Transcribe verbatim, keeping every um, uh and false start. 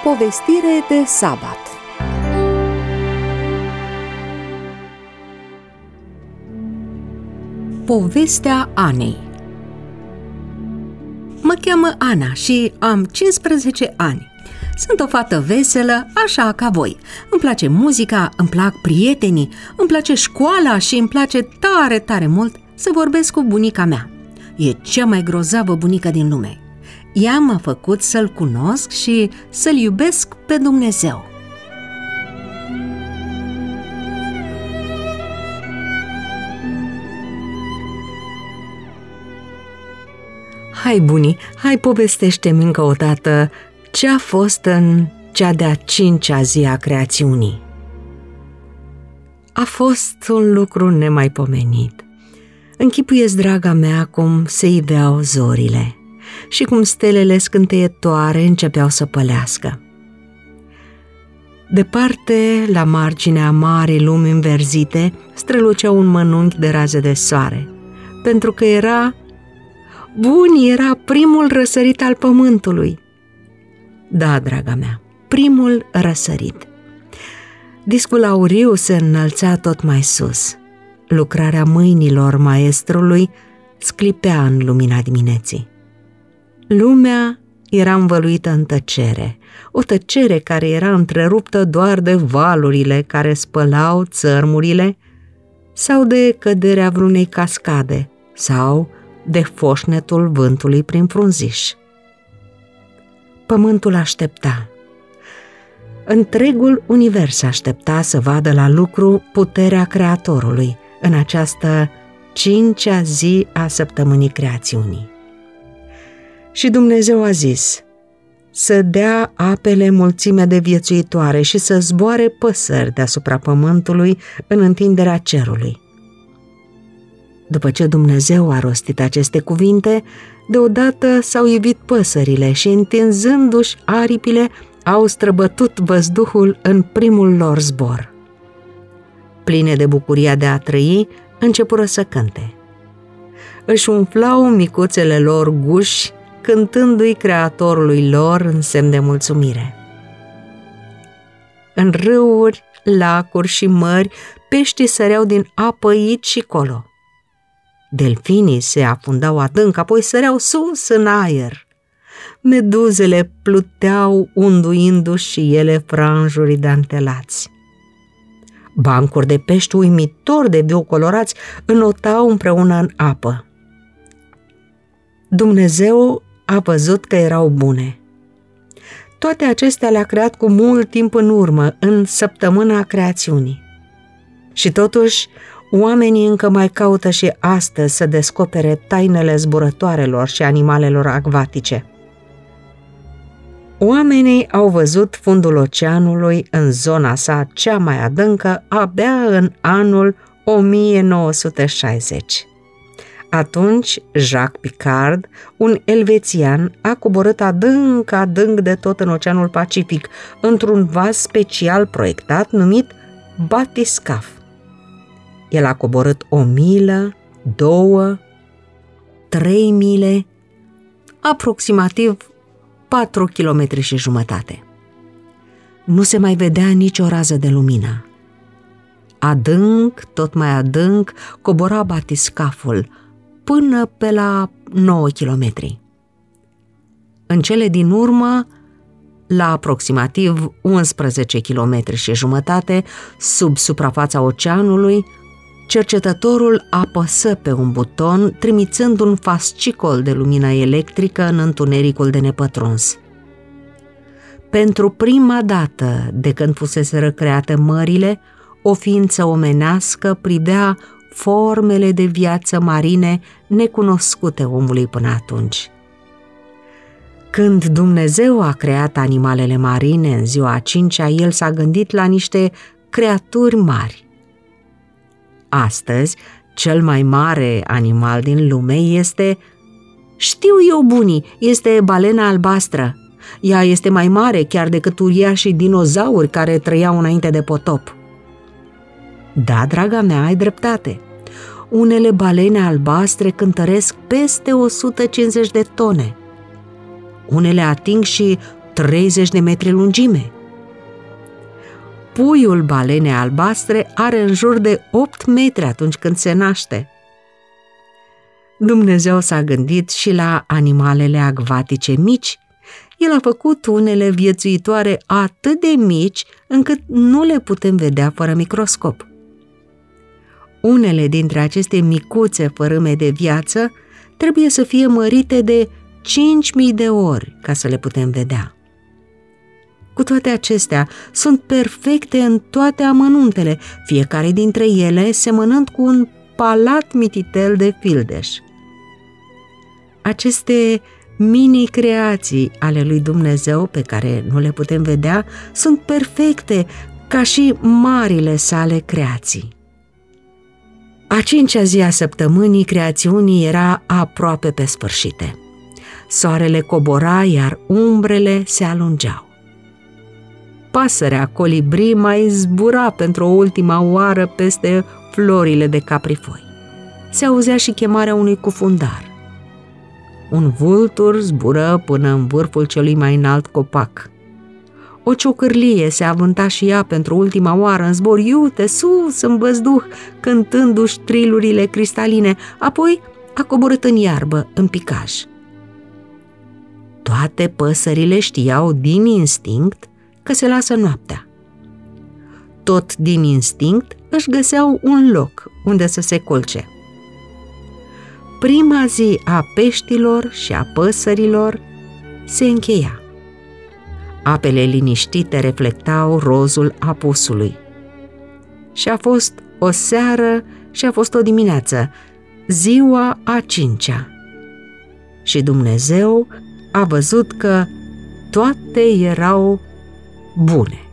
Povestire de sabat. Povestea Anei. Mă cheamă Ana și am cincisprezece ani. Sunt o fată veselă, așa ca voi. Îmi place muzica, îmi plac prietenii, îmi place școala și îmi place tare, tare mult să vorbesc cu bunica mea. E cea mai grozavă bunică din lume. Ea m-a făcut să-L cunosc și să-L iubesc pe Dumnezeu. Hai, buni, hai povestește-mi încă o dată ce a fost în cea de-a cincea zi a creațiunii. A fost un lucru nemaipomenit. Închipuiesc, draga mea, cum se iveau zorile și cum stelele scânteietoare începeau să pălească. Departe, la marginea marii lumi înverzite, strălucea un mănunchi de raze de soare, pentru că era, bun, era primul răsărit al pământului. Da, draga mea, primul răsărit. Discul auriu se înălța tot mai sus. Lucrarea mâinilor maestrului sclipea în lumina dimineții. Lumea era învăluită în tăcere, o tăcere care era întreruptă doar de valurile care spălau țărmurile sau de căderea vreunei cascade sau de foșnetul vântului prin frunziș. Pământul aștepta. Întregul univers aștepta să vadă la lucru puterea Creatorului în această cincea zi a săptămânii creațiunii. Și Dumnezeu a zis să dea apele mulțime de viețuitoare și să zboare păsări deasupra pământului în întinderea cerului. După ce Dumnezeu a rostit aceste cuvinte, deodată s-au ivit păsările și, întinzându-și aripile, au străbătut văzduhul în primul lor zbor. Pline de bucuria de a trăi, începură să cânte. Își umflau micuțele lor guși, cântându-i Creatorului lor în semn de mulțumire. În râuri, lacuri și mări, peștii săreau din apă aici și colo. Delfinii se afundau adânc, apoi săreau sus în aer. Meduzele pluteau unduindu-și și ele franjuri dantelați. Bancuri de pești uimitor de viu colorați înotau împreună în apă. Dumnezeu a văzut că erau bune. Toate acestea le-a creat cu mult timp în urmă, în săptămâna creațiunii. Și totuși, oamenii încă mai caută și astăzi să descopere tainele zburătoarelor și animalelor acvatice. Oamenii au văzut fundul oceanului în zona sa cea mai adâncă abia în anul o mie nouă sute șaizeci. Atunci, Jacques Piccard, un elvețian, a coborât adânc, adânc de tot în Oceanul Pacific, într-un vas special proiectat numit batiscaf. El a coborât o milă, două, trei mile, aproximativ patru kilometri și jumătate. Nu se mai vedea nicio rază de lumină. Adânc, tot mai adânc, cobora batiscaful până pe la nouă kilometri. În cele din urmă, la aproximativ unsprezece kilometri și jumătate, sub suprafața oceanului, cercetătorul apăsă pe un buton, trimițând un fascicol de lumină electrică în întunericul de nepătruns. Pentru prima dată de când fuseseră create mările, o ființă omenească privea formele de viață marine necunoscute omului până atunci. Când Dumnezeu a creat animalele marine în ziua a cincea, El s-a gândit la niște creaturi mari. Astăzi, cel mai mare animal din lume este, știu eu bunii, este balena albastră. Ea este mai mare chiar decât uriașii dinozauri care trăiau înainte de potop. Da, draga mea, ai dreptate. Unele balene albastre cântăresc peste o sută cincizeci de tone. Unele ating și treizeci de metri lungime. Puiul balenei albastre are în jur de opt metri atunci când se naște. Dumnezeu s-a gândit și la animalele acvatice mici. El a făcut unele viețuitoare atât de mici încât nu le putem vedea fără microscop. Unele dintre aceste micuțe fărâme de viață trebuie să fie mărite de cinci mii de ori ca să le putem vedea. Cu toate acestea, sunt perfecte în toate amănuntele, fiecare dintre ele semănând cu un palat mititel de fildeș. Aceste mini-creații ale lui Dumnezeu, pe care nu le putem vedea, sunt perfecte ca și marile sale creații. A cincea zi a săptămânii creațiunii era aproape pe sfârșite. Soarele cobora, iar umbrele se alungeau. Pasărea colibri mai zbura pentru o ultima oară peste florile de caprifoi. Se auzea și chemarea unui cufundar. Un vultur zbură până în vârful celui mai înalt copac. O ciocârlie se avânta și ea pentru ultima oară în zbor iute, sus, în văzduh, cântându-și trilurile cristaline, apoi a coborât în iarbă, în picaj. Toate păsările știau din instinct că se lasă noaptea. Tot din instinct își găseau un loc unde să se culce. Prima zi a peștilor și a păsărilor se încheia. Apele liniștite reflectau rozul apusului. Și a fost o seară și a fost o dimineață, ziua a cincea. Și Dumnezeu a văzut că toate erau bune.